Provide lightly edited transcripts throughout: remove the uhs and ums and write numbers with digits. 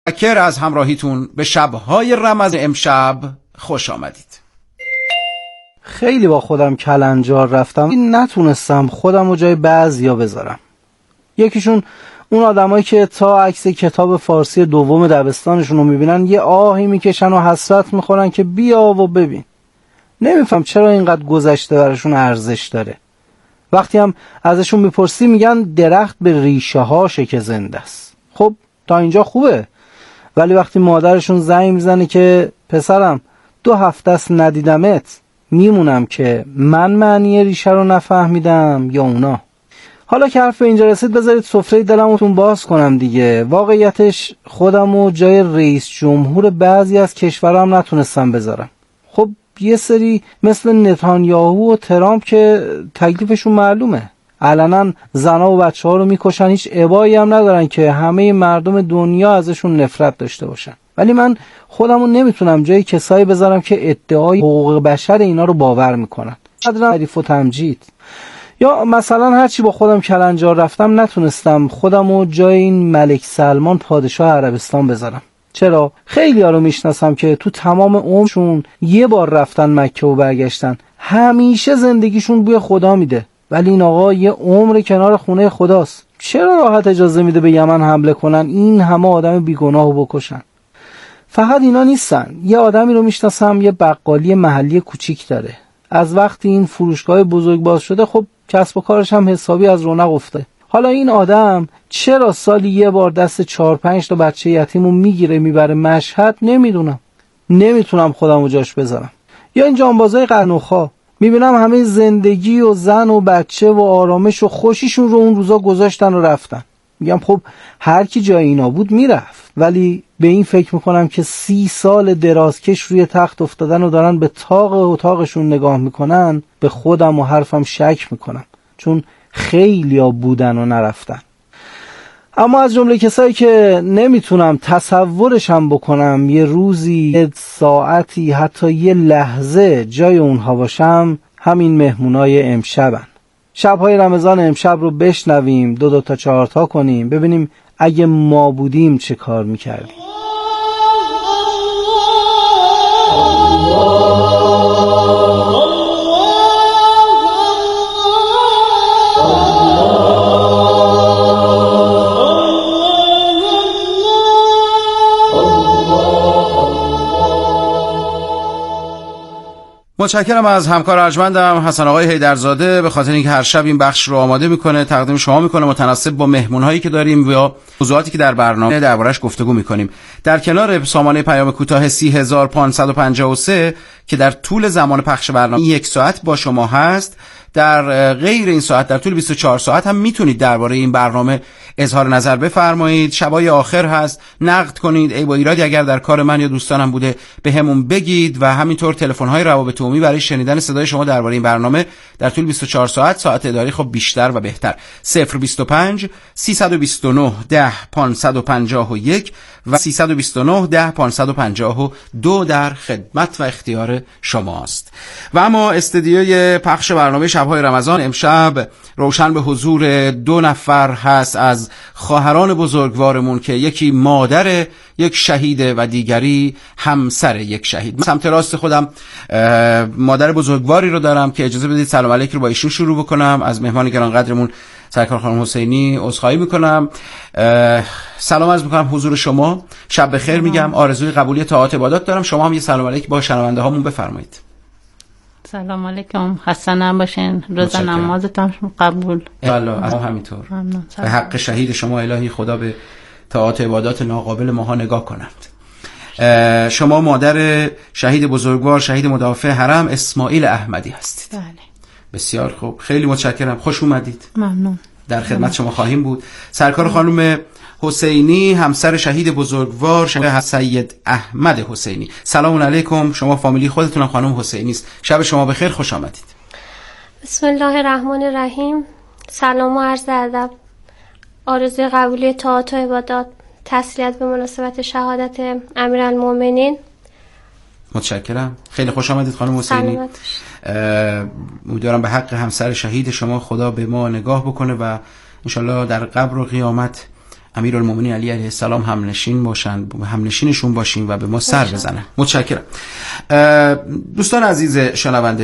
متشکر از همراهیتون. به شب‌های رمضان امشب خوش آمدید. خیلی با خودم کلنجار رفتم، نتونستم خودم رو جای بعضیا بذارم. یکیشون اون آدمایی که تا عکس کتاب فارسی دوم دبستانشون رو میبینن یه آهی میکشن و حسرت میخورن که بیا و ببین. نمیفهم چرا اینقدر گذشته براشون ارزش داره. وقتی هم ازشون میپرسی میگن درخت به ریشه هاشه که زنده است. خب تا اینجا خوبه، ولی وقتی مادرشون زنگ میزنه که پسرم 2 هفته است ندیدمت، میمونم که من معنی ریشه رو نفهمیدم یا اونا. حالا که حرف اینجا رسید بذارید سفره دلمتون باز کنم دیگه. واقعیتش خودمو جای رئیس جمهور بعضی از کشورها هم نتونستم بذارم. خب یه سری مثل نتانیاهو و ترامپ که تکلیفشون معلومه، علنا زنا و بچه ها رو میکشن، هیچ ابایی هم ندارن که همه مردم دنیا ازشون نفرت داشته باشن. ولی من خودمو نمیتونم جای کسایی بذارم که ادعای حقوق بشر اینا رو باور میکنن. قدرم تعریف و تمجید. یا مثلا هرچی با خودم کلنجار رفتم نتونستم خودمو جای این ملک سلمان پادشاه عربستان بذارم. چرا؟ خیلی ها رو میشناسم که تو تمام عمرشون یه بار رفتن مکه و برگشتن، همیشه زندگیشون بوی خدا میده، ولی این آقا یه عمر کنار خونه خداست. چرا راحت اجازه میده به یمن حمله کنن، این همه آدم بیگناهو بکشن؟ فقط اینا نیستن. یه آدمی رو میشناسم یه بقالی محلی کوچیک داره. از وقتی این فروشگاه بزرگ باز شده خب کسب و کارش هم حسابی از رونق افته. حالا این آدم چرا سالی یه بار دست 4-5 تا بچه یتیمو میگیره میبره مشهد نمیدونم. نمیتونم خودمو جاش بذارم. یا این جانبازای قرنوخا، میبینم همه زندگی و زن و بچه و آرامش و خوشیشون رو اون روزا گذاشتن و رفتن. میگم خب هر کی جای اینا بود میرفت، ولی به این فکر میکنم که 30 سال درازکش روی تخت افتادن و دارن به طاق اتاقشون نگاه میکنن، به خودم و حرفم شک میکنم، چون خیلیا بودن و نرفتن. اما از جمله کسایی که نمیتونم تصورشم بکنم یه روزی، یه ساعتی، حتی یه لحظه جای اونها باشم، همین مهمونای امشبن. شبهای رمضان امشب رو بشنویم، 2 تا 4 تا کنیم، ببینیم اگه ما بودیم چه کار میکردیم. متشکرم از همکار ارجمندم حسن آقای حیدرزاده به خاطر اینکه هر شب این بخش رو آماده میکنه، تقدیم شما میکنه، متناسب با مهمون‌هایی که داریم و یا موضوعاتی که در برنامه دربارش گفتگو میکنیم. در کنار سامانه پیام کوتاه 30553 که در طول زمان پخش برنامه 1 ساعت با شما هست، در غیر این ساعت در طول 24 ساعت هم میتونید درباره این برنامه اظهار نظر بفرمایید. شبای آخر هست، نقد کنید، عیب و ایرادی اگر در کار من یا دوستانم بوده به همون بگید و همینطور تلفن‌های روابط عمومی برای شنیدن صدای شما درباره این برنامه در طول 24 ساعت ساعت اداری خب بیشتر و بهتر. 025 329 10 551 و 329 10 552 در خدمت و اختیار شماست. و اما استدیوی پخش برنامه شب‌های رمضان امشب روشن به حضور 2 نفر هست از خواهران بزرگوارمون که یکی مادر یک شهیده و دیگری همسر یک شهید. سمت راست خودم مادر بزرگواری رو دارم که اجازه بدید سلام علیک رو با ایشون شروع بکنم. از مهمان گرانقدرمون سرکار خانم حسینی عذرخواهی میکنم. سلام عرض میکنم حضور شما، شب بخیر میگم، آرزوی قبولی طاعات عبادات دارم. شما هم یه سلام علیک با شنونده هامون بفرمایید. سلام علیکم، خسته نباشین، روز نمازتون قبول. بله همینطور. به حق شهید شما الهی خدا به طاعات عبادات ناقابل ماها نگاه کنند. شما مادر شهید بزرگوار، شهید مدافع حرم اسماعیل احمدی هستید. بله. بسیار خوب، خیلی متشکرم، خوش اومدید. ممنون. در خدمت شما خواهیم بود. سرکار خانم حسینی همسر شهید بزرگوار شهید سید احمد حسینی، سلام علیکم. شما فامیلی خودتون خانم حسینی است. شب شما بخیر، خوش آمدید. بسم الله الرحمن الرحیم. سلام و عرض ادب، آرزوی قبولی طاعات و عبادات، تسلیت به مناسبت شهادت امیرالمومنین. متشکرم، خیلی خوش آمدید خانم حسینی. امیدوارم به حق همسر شهید شما خدا به ما نگاه بکنه و انشالله در قبر و قیامت امیرالمومنین علی علیه السلام همنشینشون باشیم و به ما سر بزنن. متشکرم. دوستان عزیز شنونده،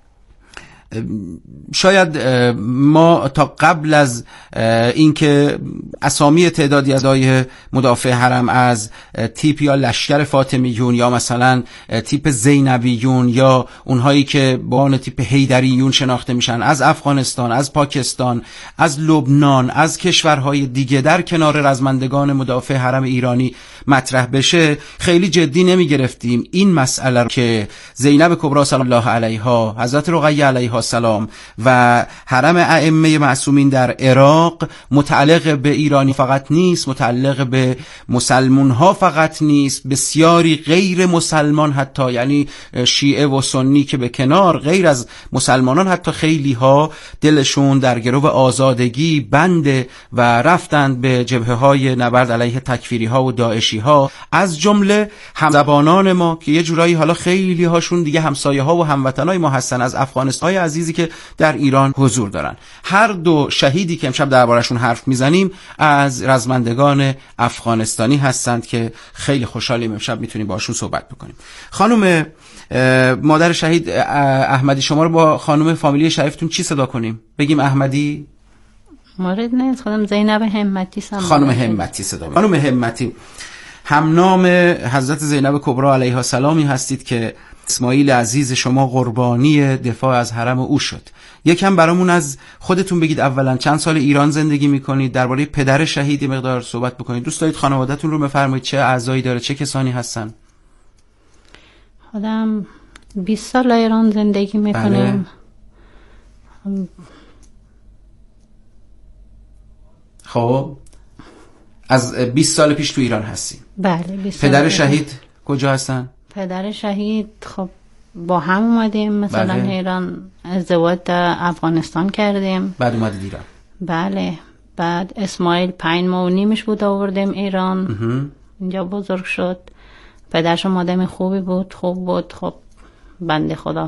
شاید ما تا قبل از اینکه اسامی تعدادی از ادای مدافع حرم از تیپ یا لشکر فاطمیون یا مثلا تیپ زینبیون یا اونهایی که با آن تیپ حیدریون شناخته میشن از افغانستان، از پاکستان، از لبنان، از کشورهای دیگه در کنار رزمندگان مدافع حرم ایرانی مطرح بشه، خیلی جدی نمی گرفتیم این مسئله رو که زینب کبری سلام الله علیها، حضرت رقیه علیها السلام و حرم ائمه معصومین در عراق متعلق به ایرانی فقط نیست، متعلق به مسلمان ها فقط نیست، بسیاری غیر مسلمان حتی، یعنی شیعه و سنی که به کنار، غیر از مسلمانان حتی خیلی ها دلشون در گرو آزادگی بنده و رفتند به جبهه های نبرد علیه تکفیری ها و داعشی ها، از جمله همزبانان ما که یه جورایی حالا خیلی هاشون دیگه همسایه ها و هموطنای ما هستن از افغانستان عزیزی که در ایران حضور دارن. هر دو شهیدی که امشب دربارشون حرف میزنیم از رزمندگان افغانستانی هستند که خیلی خوشحالیم امشب میتونیم باشون صحبت بکنیم. خانم مادر شهید احمدی، شما رو با خانم فامیلی شریفتون چی صدا کنیم؟ بگیم احمدی؟ مورد نیست، خودم زینب همتی خانم همتی صدا کنیم. خانم همتی، هم نام حضرت زینب کبری علیها السلامی هستید که اسماعیل عزیز شما قربانی دفاع از حرم او شد. یکم برامون از خودتون بگید. اولا چند سال ایران زندگی میکنید؟ درباره پدر شهید مقدار صحبت بکنید. دوست دارید خانواده‌تون رو بفرمایید، چه اعضایی داره، چه کسانی هستن؟ خودم 20 سال ایران زندگی میکنم. خب از 20 سال پیش تو ایران هستین؟ بله. 20 سال. پدر شهید کجا هستن؟ پدر شهید خب با هم اومدیم مثلا ایران، ازدواج در افغانستان کردیم، بعد اومدید ایران. بله. بعد اسماعیل 5 ماه و نیمش بود آوردیم ایران. اینجا بزرگ شد. پدرش آدم خوبی بود، خوب بود. خب بنده خدا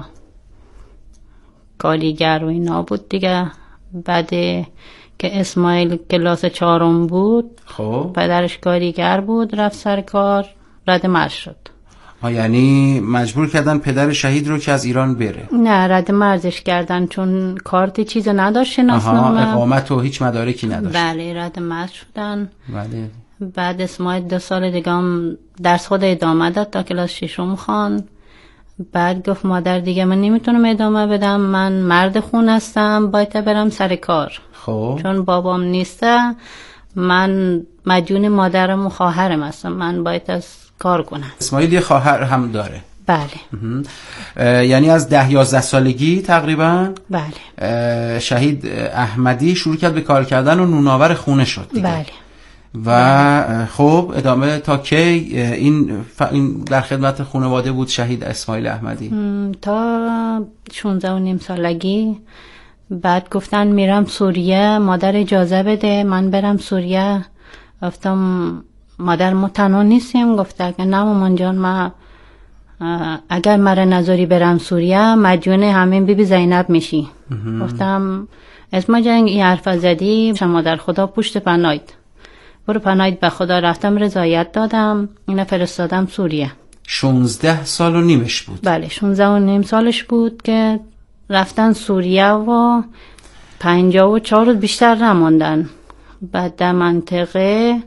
کالیگر و اینا بود دیگه. بعد که اسماعیل کلاس 4 بود، خب پدرش کاریگر بود، رفت سر کار، رد مرز شد. یعنی مجبور کردن پدر شهید رو که از ایران بره؟ نه، رد مرزش کردن چون کارت چیز نداشت، شناسنامه، اقامت و هیچ مدارکی نداشت. بله، رد مرز شدن. بله. بعد اسماعیل 2 سال دیگه هم درس خود ادامه داد تا کلاس 6 خواند. بعد گفت مادر دیگه من نمیتونم ادامه بدم، من مرد خون هستم، باید برم سر کار. خب چون بابام نیسته، من مدیون مادرم و خواهرم هستم، من باید از کار کنم. اسماعیل یه خواهر هم داره؟ بله. یعنی از 10-11 سالگی تقریبا بله شهید احمدی شروع کرد به کار کردن و نوناور خونه شد دیگه. بله. و خب ادامه تا کی این در خدمت خانواده بود شهید اسماعیل احمدی؟ تا 16.5 سالگی. بعد گفتن میرم سوریه، مادر اجازه بده من برم سوریه. گفتم مادر ما تنها نیستیم. گفته که نه مامان جان، ما اگر مرا نذاری برم سوریه مدیون همین بیبی زینب میشی. گفتم اسما جنگ این حرف زدی، مادر خدا پشت پناهید، برو پناهید به خدا. رفتم رضایت دادم، اینو فرستادم سوریه. 16 سال و نیمش بود؟ بله 16.5 سالش بود که رفتن سوریه و 54 روز بیشتر نماندن. بعد در منطقه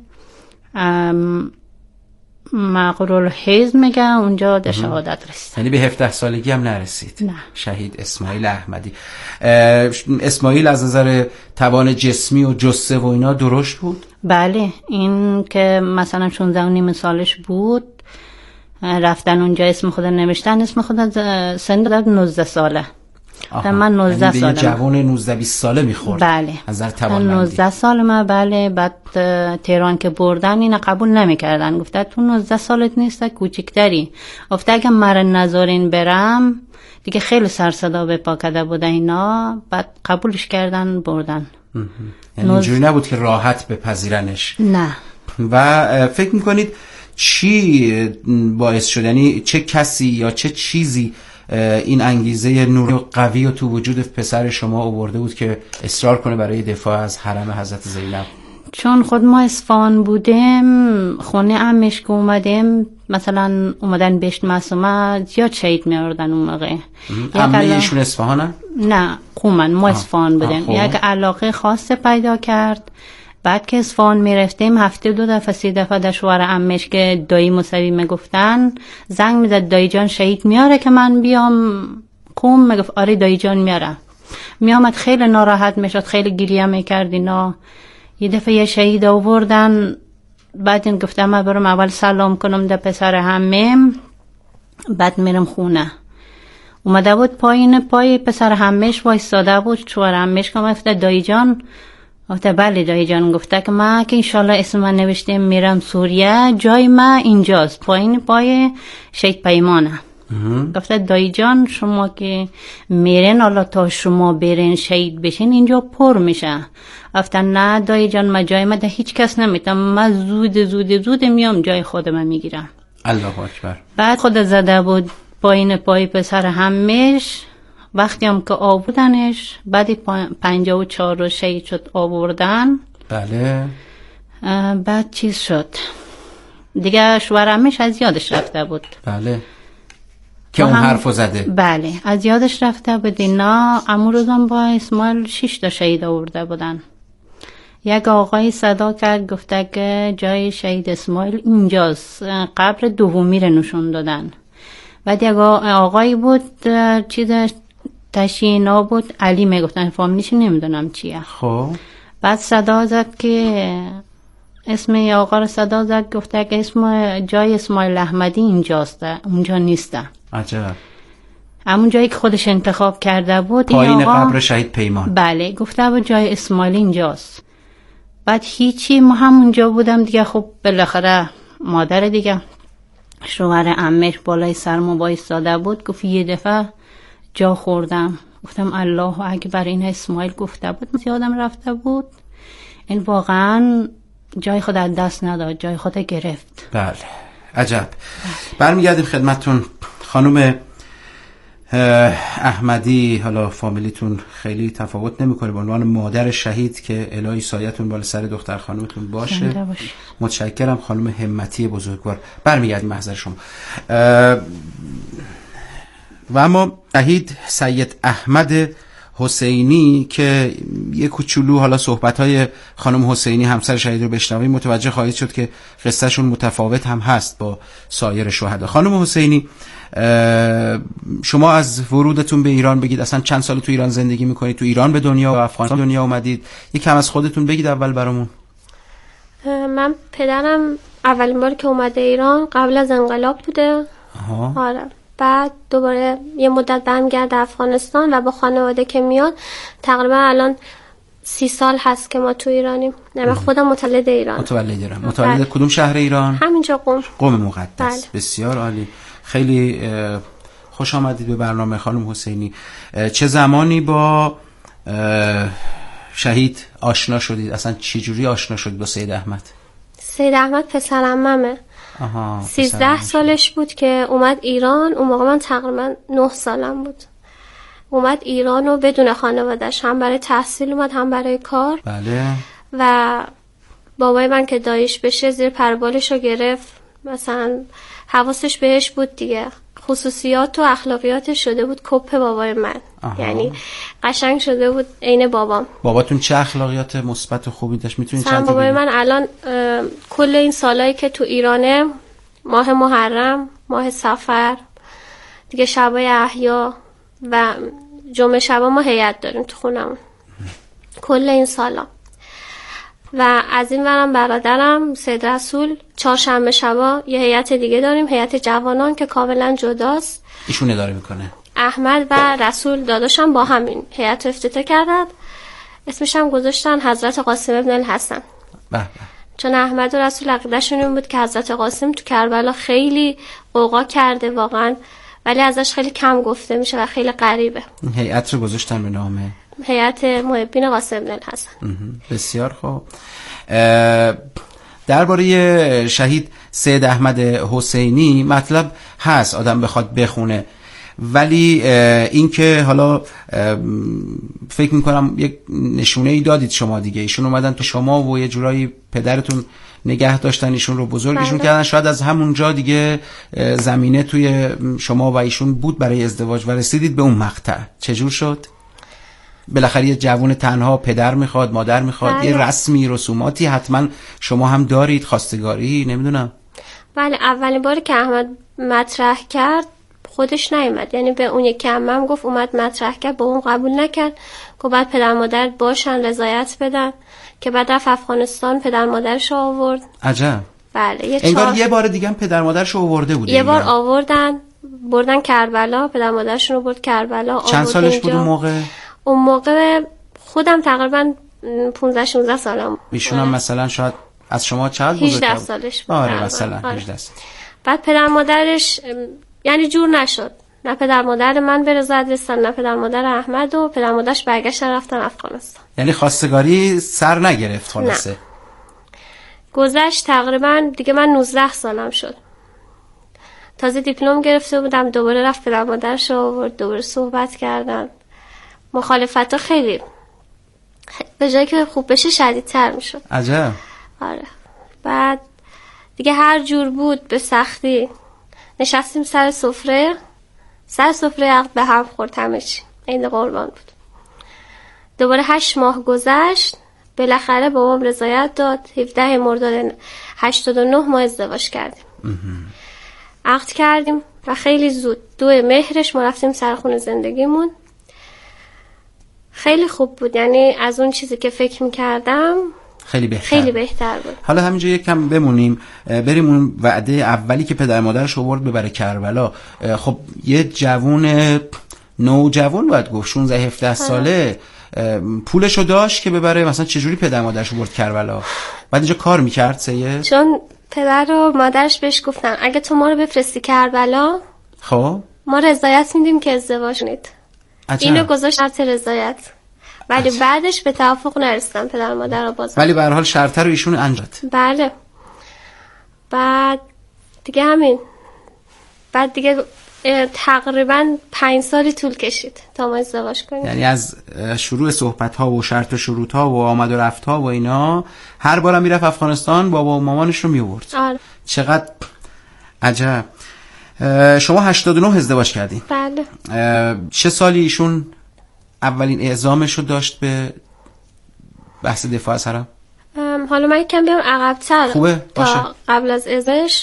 مقرالحیز میگه اونجا در شهادت رسید. یعنی به 17 سالگی هم نرسید؟ نه. شهید اسماعیل احمدی. اسماعیل از نظر توان جسمی و جثه و اینا درشت بود؟ بله. این که مثلا 16.5 سالش بود، رفتن اونجا اسم خود نوشتن، اسم خود سن داد 19 ساله. من 19 سالم. یعنی جوان 19-20 ساله میخورد؟ بله. از نظر توانمندی. 19 سالمه. بله. بعد تهران که بردن اینو قبول نمیکردن، گفته تو 19 سالت نیست، کوچکتری. گفته اگه مرا نذارین برم دیگه. خیلی سر صدا به پا کرده بوده اینا. بعد قبولش کردن بردن. یعنی اینجوری نبود که راحت بپذیرنش؟ نه. و فکر میکنید چی باعث شد، یعنی چه کسی یا چه چیزی این انگیزه نوری و قوی و تو وجود پسر شما آورده بود که اصرار کنه برای دفاع از حرم حضرت زینب؟ چون خود ما اصفهان بودیم، خونه عمش که اومدیم مثلا اومدن بهشت معصومه زیاد شهید میاردن اون موقع. عمه ایشون اصفهانن؟ نه، قومن. ما اصفهان بودیم. یک علاقه خاص پیدا کرد. بعد که اصفهان میرفتیم هفته 2 دفعه 3 دفعه در شوهر عمش که دایی موسوی میگفتن زنگ میزد دایی جان شهید میاره که من بیام قوم. میگفت آره دایی جان میاره. میامد خیلی ناراحت میشد، خیلی گریه میکرد اینا. یه دفعه یه شهید آوردن، بعد این گفتم من برم اول سلام کنم در پسر همیم، بعد میرم خونه. اومده بود پای پسر همش وایستاده بود. شوهر همش که گفته دایی جان، گفته بله دایی جان. گفته که من که انشالله اسم من نوشته میرم سوریه، جای من اینجاست پای شهید پیمانه. گفته دایی جان شما که میرین حالا تا شما برین شهید بشین اینجا پر میشه. گفته نه دایی جان من جای من ده هیچ کس نمیتم، من زود میام جای خودم میگیرم. الله اکبر. بعد خود زده بود پای پسر همش. وقتی هم که آوردنش بعد 54 شهید شد آوردن. بله. بعد چیز شد دیگه، شوهر همش از یادش رفته بود. بله که اون حرفو زده. بله از یادش رفته بود. اینا امون روزم با اسماعیل 6 تا شهید آورده بودن. یک آقای صدا کرد گفته که جای شهید اسماعیل اینجاست، قبر دومی رو نشون دادن. بعد یک آقای بود چیز تشیینا بود، علی میگفتن، فامیلیش نمیدونم چیه. خب بعد صدا زد که اسم آقا رو صدا زد، گفته که اسم جای اسماعیل احمدی اینجاست، اونجا نیسته. عجب. همون جایی که خودش انتخاب کرده بود پایین قبر شهید پیمان. بله گفته بود جای اسماعیل اینجاست. بعد هیچی، ما همونجا بودم دیگه. خب بالاخره مادر دیگه شوهر عمش بالای سرمو وایساده بود. گفت یه دفعه جا خوردم، گفتم الله اکبر، این اسماعیل گفته بود یادم رفته بود. این واقعا جای خود از دست نداد، جای خود گرفت. بله عجب. برمیگردیم خدمتتون خانم احمدی. حالا فامیلیتون خیلی تفاوت نمیکنه، به عنوان مادر شهید که الهی سایتون بالا سر دختر خانمتون باشه. متشکرم خانم همتی بزرگوار. برمیگردیم محضر شما. و اما شهید سید احمد حسینی که یک کوچولو حالا صحبت‌های خانم حسینی همسر شهید رو بشنویم متوجه خواهید شد که قصهشون متفاوت هم هست با سایر شهدا. خانم حسینی شما از ورودتون به ایران بگید، اصلا چند سال تو ایران زندگی میکنید؟ تو ایران به دنیا و افغانستان دنیا اومدید؟ یکم از خودتون بگید اول برامون. من پدرم اولین بار که اومده ایران قبل از انقلاب بوده. آره. بعد دوباره یه مدت برمیگرده افغانستان و با خانواده که میاد تقریبا الان 30 سال هست که ما تو ایرانیم. من خودم متولد ایران. متولد کدوم شهر ایران؟ همینجا قم مقدس. بله. بسیار عالی. خیلی خوش آمدید به برنامه خانم حسینی. چه زمانی با شهید آشنا شدید؟ اصلا چه جوری آشنا شدید با سید احمد؟ سید احمد پسر عممه. 13 سالش بود که اومد ایران. اون موقع من تقریبا 9 سالم بود. اومد ایران و بدون خانواده‌اش، هم برای تحصیل اومد هم برای کار. بله. و بابای من که دایش بشه زیر پربالش رو گرفت، مثلا حواسش بهش بود دیگه، خصوصیات و اخلاقیاتش شده بود کپ بابای من. یعنی قشنگ شده بود عین بابام. باباتون چه اخلاقیات مثبت و خوبی داشت؟ میتونید چند تا بگید؟ بابای من الان کل این سالایی که تو ایرانه، ماه محرم، ماه صفر دیگه، شبای احیا و جمعه شبا ما هیئت داریم تو خونمون کل این سالا. و از این ورم برادرم سید رسول چهارشنبه شبا یه هیئت دیگه داریم، هیئت جوانان که کاملا جداست، ایشون اداره میکنه. احمد و رسول داداشم با همین هیئت رو افتتاح کردن. اسمش هم گذاشتن حضرت قاسم ابن الحسن. چون احمد و رسول عقیده‌شون این بود که حضرت قاسم تو کربلا خیلی قوقا کرده واقعا، ولی ازش خیلی کم گفته میشه و خیلی غریبه. هیئت رو گذاشتن به نام هیئت محبین قاسم ابن الحسن. بسیار خوب. درباره شهید سید احمد حسینی مطلب هست آدم بخواد بخونه، ولی این که حالا فکر میکنم یک نشونه ای دادید شما دیگه، ایشون اومدن تو شما و یه جورایی پدرتون نگه داشتن ایشون رو، بزرگشون کردن، شاید از همونجا دیگه زمینه توی شما و ایشون بود برای ازدواج و رسیدید به اون مقطع. چجور شد؟ بالاخره یه جوون تنها پدر میخواد، مادر میخواد، یه رسمی رسوماتی حتما شما هم دارید، خواستگاری، نمیدونم. بله، اولین باری که احمد مطرح کرد خودش نیومد، یعنی به اون یکی عمم گفت، اومد مطرح کرد، با اون قبول نکرد، گفت بعد پدر مادرت باشن رضایت بدن، که بعد رفت افغانستان پدر مادرش آورد. عجب. بله، انگار یه بار دیگه هم پدر مادرش آورده بود. یه بار آوردن، بردن کربلا، پدر مادرشون رو برد کربلا. چند سالش بود اون موقع؟ اون موقع خودم تقریبا 15-16 سالم. ایشون هم مثلا شاید از شما چقدر بزرگتر؟ 18 سالش بود. آره مثلا 18 آره. سال. بعد پدر مادرش یعنی جور نشد، نه پدر مادر من به رضایت رسیدن، نه پدر مادر احمد، و پدر مادرش برگشتن رفتن افغانستان. یعنی خواستگاری سر نگرفت خلاصه؟ گذشت تقریبا دیگه من 19 سالم شد، تازه دیپلم گرفته بودم، دوباره رفت پدر مادرش آورد، دوباره صحبت کردن، مخالفت ها خیلی به جایی که خوب بشه شدیدتر می شد. عجب. آره. بعد دیگه هر جور بود به سختی نشستیم سر سفره عقد به هم خورد، همه چی عین قربان بود. دوباره 8 ماه گذشت، بالاخره بابام رضایت داد. 17 مرداد 89 ما ازدواج کردیم. عقد کردیم و خیلی زود 2 مهرش ما رفتیم سر خونه زندگیمون. خیلی خوب بود، یعنی از اون چیزی که فکر می‌کردم خیلی بهتر بود. حالا همینجا یک کم بمونیم، بریم اون وعده اولی که پدر مادرش آورد ببره کربلا. خب یه جوون نوجوان باید گفت 16-17 ساله، پولشو داشت که ببره؟ مثلا چجوری پدر مادرش آورد کربلا؟ بعد اینجا کار میکرد سید؟ چون پدر و مادرش بهش گفتن اگه تو ما رو بفرستی کربلا، خب ما رضایت میدیم که ازدواج کنید. اینو گذاشت شرط رضایت، ولی بعدش به توافق نرسیدن پدر مادر رو باز. ولی به هر حال شرط رو ایشون انجام. بله. بعد دیگه همین، بعد دیگه تقریبا 5 سالی طول کشید تا ما ازدواج کنیم. یعنی از شروع صحبت ها و شرط و شروط ها و آمد و رفت ها و اینا، هر بارم میرفت افغانستان بابا و مامانش رو میورد. آره. چقدر عجب. شما 89 ازدواج کردین؟ بله. چه سالی ایشون اولین اعزامش رو داشت به بحث دفاع از حرم؟ حالا من یکم بیام عقب‌تر. خوبه باشه. تا قبل از ازدواج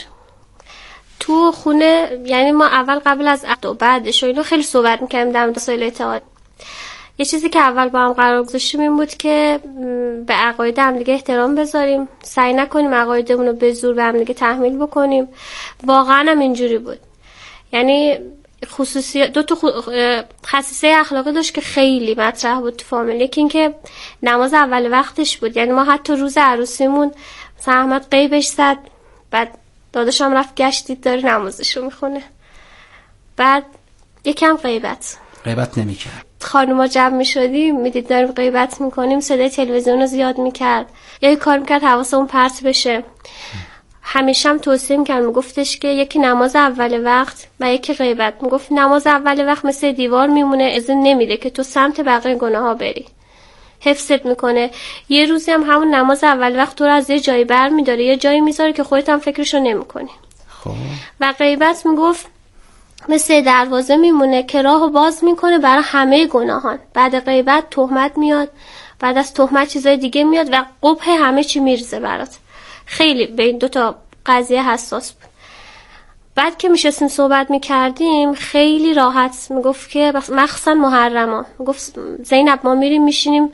تو خونه، یعنی ما اول قبل از عقد و بعدش و اینو خیلی صحبت می‌کردیم در مورد مسائل اعتقاد. یه چیزی که اول با هم قرار گذاشتیم این بود که به عقاید هم دیگه احترام بذاریم، سعی نکنیم عقایدمون رو به زور به هم دیگه تحمیل بکنیم. واقعا هم اینجوری بود، یعنی خصوصی خصیصه اخلاقی داشت که خیلی مطرح بود تو فامیل. یکی این که نماز اول وقتش بود، یعنی ما حتی روز عروسیمون مثلا احمد غیبش زد، بعد داداشم رفت گشتید داره نمازش رو میخونه، بعد یکم غیبت نمیکرد. خانوما جمع میشدیم میدید داریم غیبت میکنیم، صدای تلویزیون رو زیاد میکرد یا یه کار میکرد حواسمون پرت بشه. همیشه هم توصیه میکرد، میگفتش که یکی نماز اول وقت و یکی غیبت. میگفت نماز اول وقت مثل دیوار میمونه، اذن نمیده که تو سمت بقیه گناه ها بری، حفظت میکنه. یه روزی هم همون نماز اول وقت تو رو از یه جایی بر میداره، یه جایی میذاره که خودت هم فکرشو نمیکنی. خب. و غیبت میگفت مثل دروازه میمونه که راهو باز میکنه برای همه گناهان. بعد غیبت تهمت میاد، بعد از تهمت چیزای دیگه میاد و قبح همه چی میرزه برات. خیلی به این 2 قضیه حساس بود. بعد که میشستیم صحبت میکردیم خیلی راحت میگفت که مخصوصا محرما، میگفت زینب ما میریم میشینیم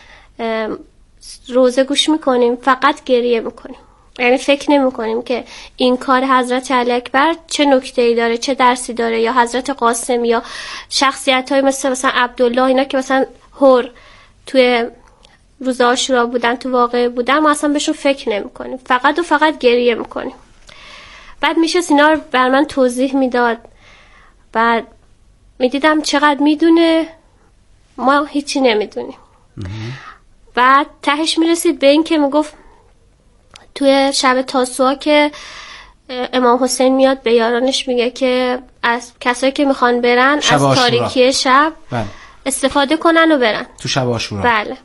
روزه گوش میکنیم، فقط گریه میکنیم، یعنی فکر نمیکنیم که این کار حضرت علی اکبر چه نکته‌ای داره، چه درسی داره، یا حضرت قاسم یا شخصیت‌های مثلا عبدالله، اینا که مثلا هور توی روز عاشورا بودن، تو واقعه بودن، ما اصلا بهشون فکر نمی‌کنیم، فقط گریه می‌کنیم. بعد میشه اینا رو بر من توضیح میداد، بعد میدیدم چقدر میدونه، ما هیچی نمیدونیم. بعد تهش میرسید به این که میگفت توی شب تاسوعا که امام حسین میاد به یارانش میگه که از کسایی که میخوان برن از تاریکی شب بله. استفاده کنن و برن تو شب عاشورا. بله.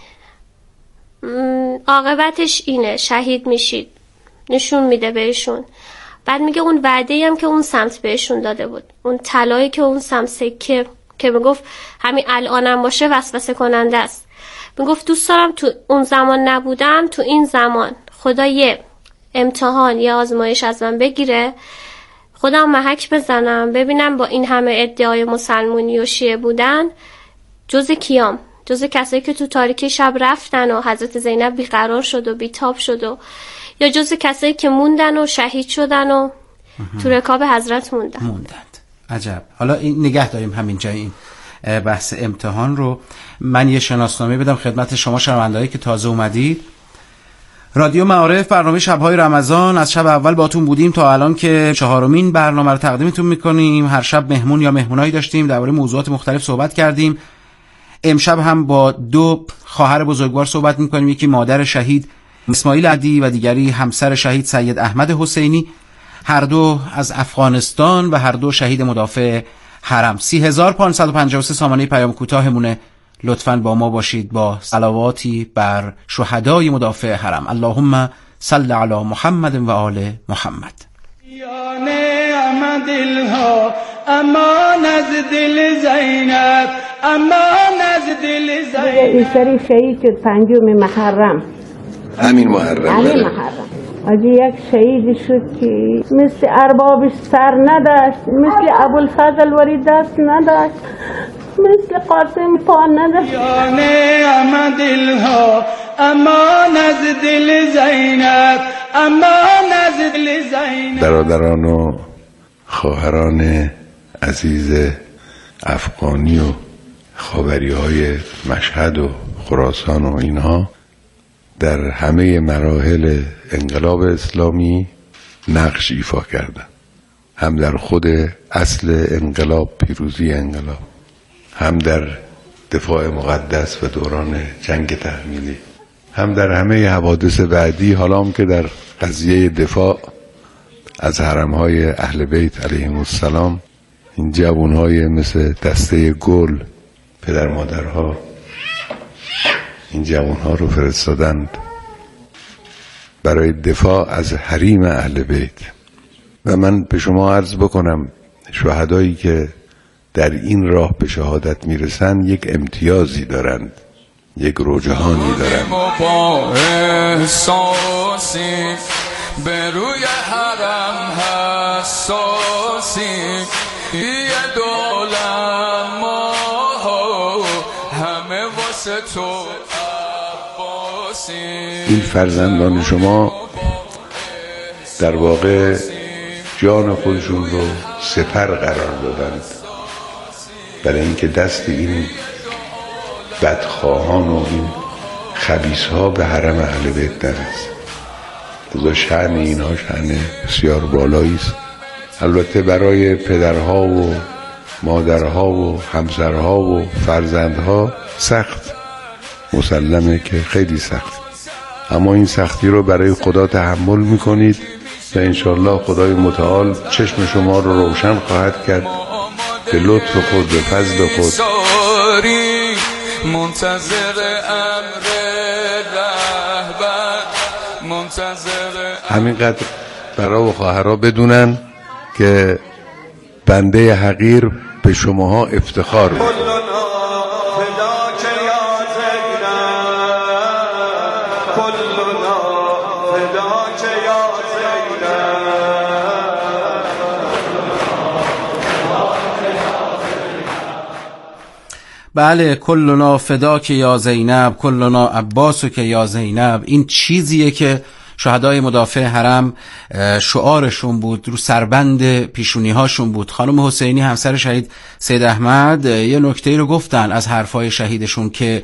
عاقبتش اینه شهید میشید، نشون میده بهشون. بعد میگه اون وعده‌ای هم که اون سمت بهشون داده بود، اون طلایی که اون سمت سکه که میگفت همین الانم باشه وسوسه کننده است، میگفت دوست دارم تو اون زمان نبودم، تو این زمان خدا یه امتحان یه آزمایش از من بگیره، خودم محک بزنم ببینم با این همه ادعای مسلمونی و شیعه بودن جز کیام، جز کسایی که تو تاریکی شب رفتن و حضرت زینب بیقرار شد و بیتاب شد و یا جز کسایی که موندن و شهید شدن و تو رکاب حضرت موندند. عجب. حالا این نگه داریم همینجا این بحث امتحان رو. من یه شناسنامه بدم خدمت شما شنوندهایی که تازه اومدید. رادیو معارف برنامه شب‌های رمضان، از شب اول باتون بودیم تا الان که 4مین برنامه رو تقدیمتون می‌کنیم. هر شب مهمون یا مهمونایی داشتیم، درباره موضوعات مختلف صحبت کردیم. امشب هم با 2 خواهر بزرگوار صحبت می‌کنیم، یکی مادر شهید اسماعیل عدی و دیگری همسر شهید سید احمد حسینی، هر دو از افغانستان و هر دو شهید مدافع حرم. 3553 سامانه پیام کوتاهمونه. لطفاً با ما باشید با صلواتی بر شهدای مدافع حرم. اللهم صل علی محمد و آل محمد. یا نعم دلها امان از دل زینب، امان از دل زینب. این شریف شهید شد 5 محرم. همین محرم. از یک شهید شد که مثل اربابش سر نداشت، مثل ابوالفضل وری دست نداشت، مثل قاسم پا نداشت. یا نعم دلها امان از دل زینب، امان از دل زینب. برادران و خواهران عزیز افغانی و خاوری‌های مشهد و خراسان و اینها در همه مراحل انقلاب اسلامی نقش ایفا کردند، هم در خود اصل انقلاب، پیروزی انقلاب، هم در دفاع مقدس و دوران جنگ تحمیلی، هم در همه حوادث بعدی. حالا هم که در قضیه دفاع از حرمهای اهل بیت علیهم السلام این جوانهای مثل دسته گل، پدر مادرها این جوانها رو فرستادند برای دفاع از حریم اهل بیت. و من به شما عرض بکنم شهدایی که در این راه به شهادت میرسن یک امتیازی دارند، یک روجهانی دارند. به روی حرم حساسی یه دولم همه واسه تو عباسی. این فرزندان شما در واقع جان خودشون رو سپر قرار دادند برای اینکه دست این بدخواهان و این خبیث‌ها به حرم اهل بیت نرسه. لذا شأن اینها شأن بسیار بالایی است. البته برای پدرها و مادرها و همسرها و فرزندها سخت، مسلمه که خیلی سخت، اما این سختی رو برای خدا تحمل میکنید و انشالله خدای متعال چشم شما رو روشن خواهد کرد به لطف خود، به فضل خود. منتظر امر رهبر، منتظر همینقدر برای خواهرها بدونن که بنده حقیر به شماها افتخار می‌کنه. بله، کلنا فداک یا زینب، کلنا عباسک یا زینب. این چیزیه که شهدای مدافع حرم شعارشون بود، رو سربند پیشونی هاشون بود. خانم حسینی همسر شهید سید احمد یه نکته رو گفتن از حرفای شهیدشون که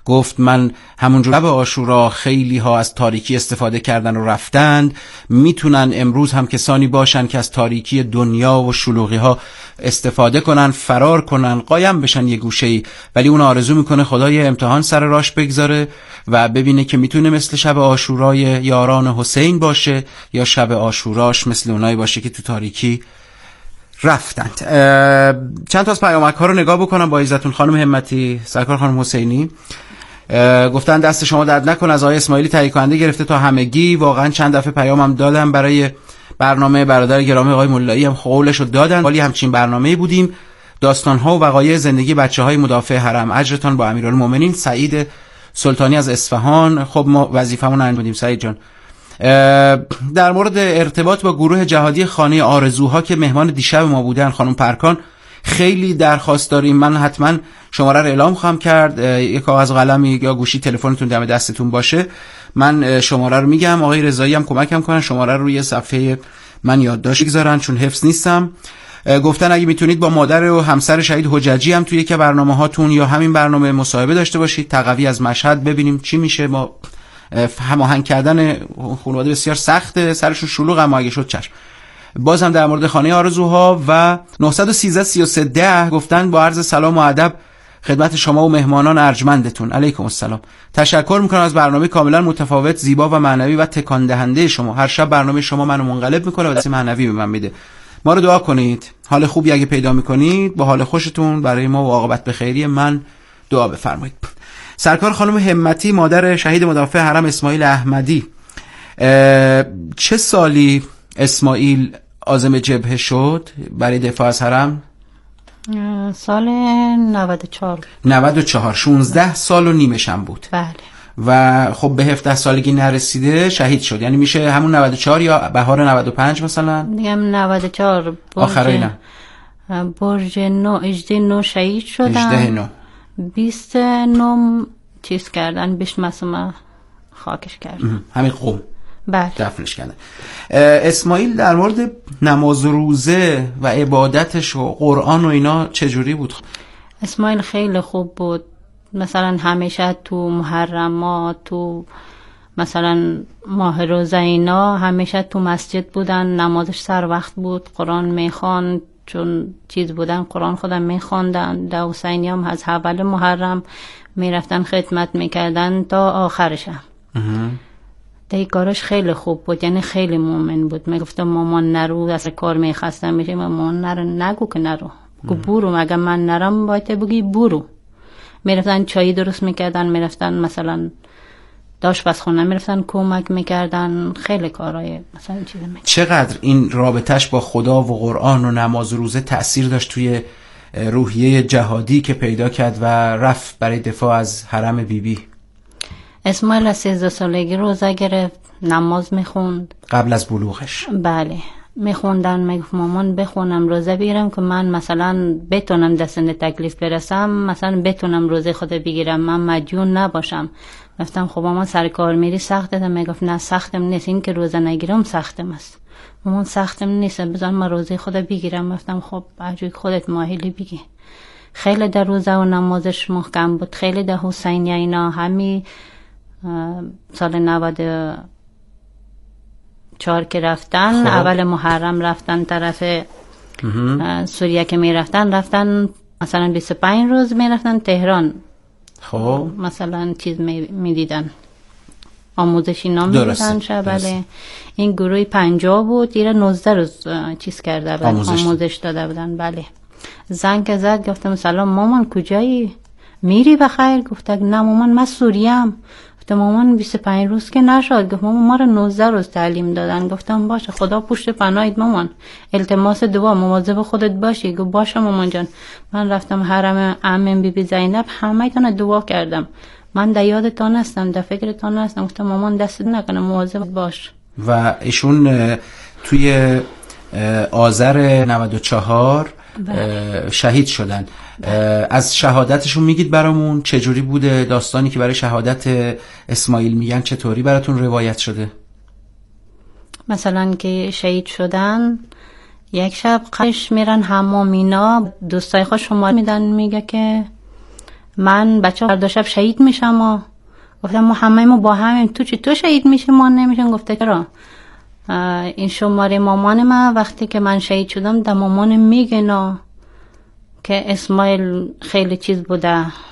گفت من همونجور شب عاشورا خیلی ها از تاریکی استفاده کردن و رفتند، میتونن امروز هم کسانی باشن که از تاریکی دنیا و شلوغی ها استفاده کنن، فرار کنن، قایم بشن یه گوشه‌ای، ولی اون آرزو میکنه خدا یه امتحان سر راش بگذاره و ببینه که میتونه مثل شب عاشورای یاران حسین باشه یا شب عاشوراش مثل اونایی باشه که تو تاریکی رفتند. چند تا از پیامک ها رو نگاه بکنم با عزتون. خانم همتی، سرکار خانم حسینی گفتن دست شما درد نکنه، از آقای اسماعیلی تهیه کننده گرفته تا همگی. واقعا چند دفعه پیامم دادم برای برنامه برادر گرامی آقای مولایی، هم قولشو دادن، ولی همچین برنامه‌ای بودیم. داستان ها و وقایع زندگی بچه‌های مدافع حرم، اجرتان با امیرالمومنین. سعید سلطانی از اصفهان. خب ما وظیفمون انجام بدیم سعید جان. در مورد ارتباط با گروه جهادی خانه آرزوها که مهمان دیشب ما بودن، خانم پرکان، خیلی درخواست داریم. من حتما شماره رو اعلام خواهم کرد، یک کاغذ قلمی یا گوشی تلفنتون دم دستتون باشه، من شماره رو میگم. آقای رضایی هم کمکم کنن شماره رو روی صفحه من یادداشت بگذارن چون حفظ نیستم. گفتن اگه میتونید با مادر و همسر شهید حججی هم توی یک برنامه هاتون یا همین برنامه مصاحبه داشته باشید. تقوی از مشهد، ببینیم چی میشه. ما هماهنگ کردن خانواده بسیار سخته، سرشون شلوغ، اما اگه شد چشم. باز هم در مورد خانه آرزوها و 913-3310 گفتن با عرض سلام و ادب خدمت شما و مهمانان ارجمندتون. علیکم السلام. تشکر میکنم از برنامه کاملا متفاوت، زیبا و معنوی و تکان دهنده شما. هر شب برنامه شما منو منقلب میکنه و دست معنوی به من میده. ما رو دعا کنید. حال خوبی اگه پیدا میکنید با حال خوشتون برای ما و عاقبت به خیری من دعا بفرمایید. سرکار خانم همتی، مادر شهید مدافع حرم اسماعیل احمدی، چه سالی اسماعیل عازم جبهه شد برای دفاع از حرم؟ سال 94. 16 سال و نیمش هم بود. بله. و خب به 17 سالگی نرسیده شهید شد، یعنی میشه همون 94 یا بهار 95 مثلا؟ میگم 94 آخرین برج 9 شهید شدن. 18 29 چیز کردن، بیش مسمه خاکش کردن، همین قوم بله دفنش کردن. اسماعیل در مورد نماز و روزه و عبادتش و قرآن و اینا چجوری بود؟ اسماعیل خیلی خوب بود. مثلا همیشه تو محرمات، تو مثلا ماه روزه اینا همیشه تو مسجد بودن، نمازش سر وقت بود، قرآن میخوان، چون چیز بودن قرآن خودم میخواندن. در حسینی هم از اول محرم میرفتن خدمت میکردن تا آخرش هم. دیگه کارش خیلی خوب بود، یعنی خیلی مومن بود. میگفتم مامان نرو، از کار میخواستم میشه مامان نرو، نگو که نرو، بگو برو، اگه من نرم باید بگی برو. میرفتن چای درست میکردن، میرفتن مثلا آشپزخونه میرفتن کمک میکردن، خیلی کارهای مثلا چیز میکردن. چقدر این رابطش با خدا و قرآن و نماز و روزه تأثیر داشت توی روحیه جهادی که پیدا کرد و رفت برای دفاع از حرم بیبی؟ اسماعیل از 13 سالگی روزه گرفت، نماز میخوند قبل از بلوغش. بله میخوندن، میگفت مامان بخونم روزه بگیرم که من مثلا بتونم دستنده تکلیف برسم، مثلا بتونم روزه خود بگیرم، من مدیون نباشم. گفتم خب مامان سر کار میری سخته؟ میگفت نه سختم نیست، این که روزه نگیرم سختم است. مامان سختم نیست، بذار من روزه خود بگیرم. گفتم خب اجوی خودت ماهیلی بگی. خیلی در روزه و نمازش محکم بود، خیلی در حسینی اینا. همی سال 94 که رفتن اول محرم رفتن طرف سوریه که رفتن مثلا 25 روز میرفتن تهران. خب مثلا چیز میدیدن، آموزشی نام میدیدن شبله. این گروه 50 بود، ایره 19 روز چیز کرده بودن، آموزش داده بودن. بله زنگ زد، گفتم سلام مامان کجایی؟ میری بخیر؟ گفت نه مامان من سوریم. گفتم مامان 25 روز که نشد. گفت مامان ما رو 19 روز تعلیم دادن. گفتم باشه خدا پشت پناهت مامان، التماس دعا، مواظب خودت باشی. گفت باشه مامان جان. من رفتم حرم عمم بیبی زینب، همه تون دعا کردم، من در یادتان هستم، در فکرتان هستم. گفتم مامان دست نکنه، مواظب باش. و ایشون توی آذر 94 شهید شدن. از شهادتشون میگید برامون؟ چجوری بوده داستانی که برای شهادت اسماعیل میگن؟ چطوری براتون روایت شده؟ مثلا که شهید شدن یک شب قش میرن حمام اینا، دوستای خوش شما میدن، میگه که من بچه فردا شب شهید میشم و گفتم ما همه ما با همیم، تو شهید میشه ما نمیشن. گفته چرا؟ این شماره مامان من وقتی که من شهید شدم در مامان میگه که اسماعیل خیلی چیز بوده،